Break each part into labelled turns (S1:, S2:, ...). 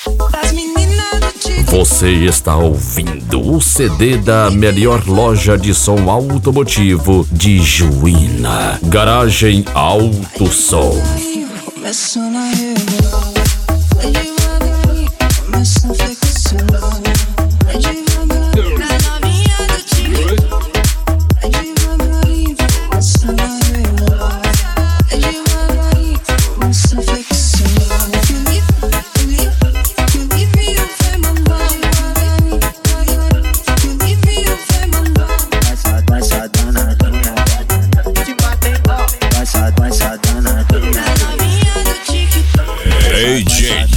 S1: Você está ouvindo o CD da melhor loja de som automotivo de Juína. Garagem Auto Som.
S2: DJ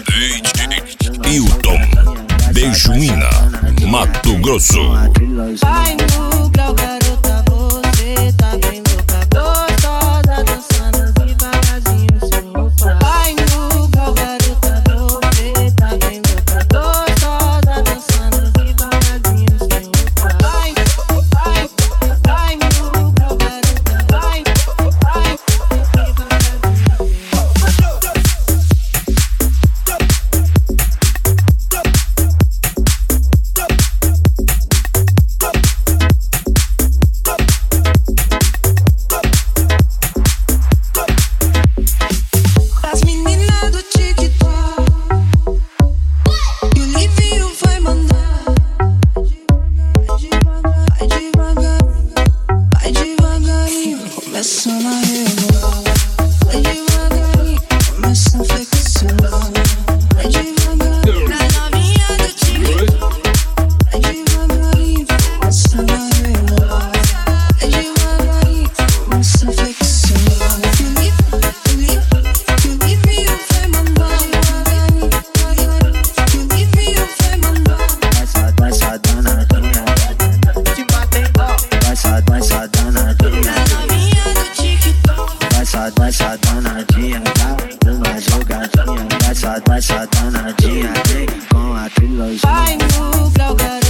S2: Hilton de Juína, Mato Grosso.
S3: Vai no grau, garota, você tá bem louca, gostosa, dançando devagarzinho sem roupa. Vai no grau, garota, você tá bem louca, gostosa, dançando devagarzinho sem roupa. Vai no grau, garota, vai vai no grau, garota.